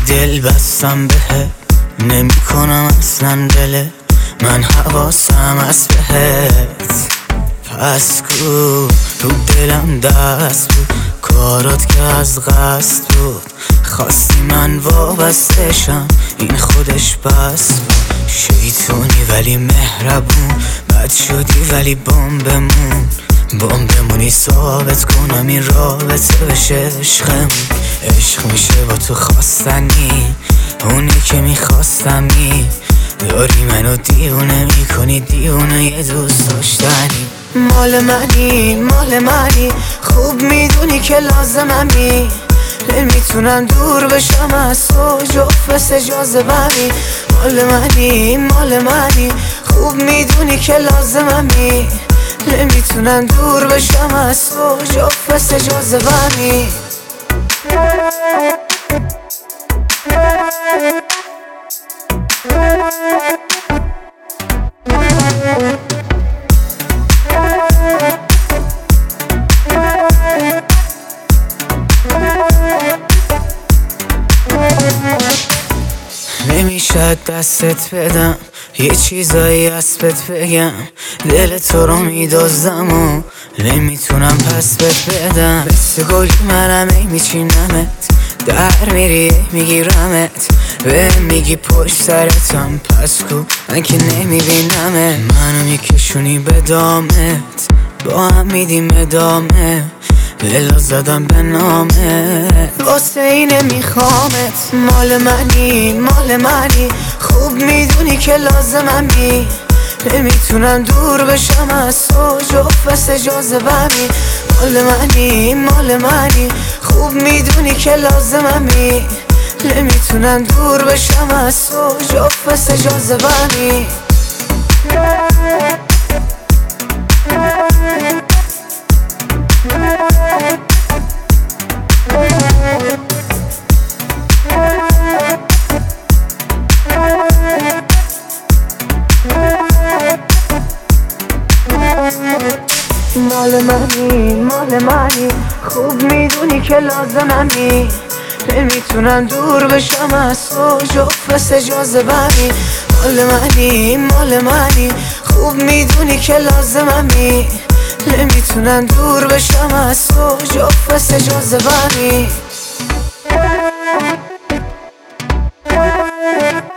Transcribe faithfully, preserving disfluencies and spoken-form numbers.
دل بستم بهت، نمی کنم اصلا دله من حواسم از بهت. پس کو رو دلم دست بود، کارات که از قصد بود. خواستی من وابسته شم، این خودش بس بود. شیطونی ولی مهربون، بد شدی ولی بمبمون. بمبمونی ثابت کنم این رابطه بشه عشقمون. عشق میشه با تو خواستنی، اونی که میخواستمی. داری منو دیونه میکنی، دیونه یه دوست داشتنی. مال منی مال منی، خوب میدونی که لازممی. نمیتونم دور بشم از تو، جفت اجازه بمی. مال منی مال منی، خوب میدونی که لازممی. نمیتونم دور بشم از تو، جفت اجازه بمی. نمیشه دستت بدم، یه چیزایی از بهت بگم. دل تو رو میدازم و نمیتونم پس بهت بدم. مثل گلی منم ای میچینمت، در میری میگیرمت. به میگی پشت سرتم، پس کو من که نمیبینمت. منو میکشونی به دامت، با هم میدیم ادامه. دلا زدم به نامت، واسه اینه میخوامت. مال منی مال منی، خوب میدونی که لازممی. نمیتونم دور بشم از تو، جفت اجازه بمی. مال منی مال منی، خوب میدونی که لازممی. نمیتونم دور بشم از تو، جفت اجازه بمی. مال منی مال منی، خوب میدونی که لازممی. نمیتونم دور بشم از تو، جفت اجازه بمی. مال منی مال منی، خوب میدونی که لازممی. نمیتونم دور بشم از تو، جفت اجازه بمی.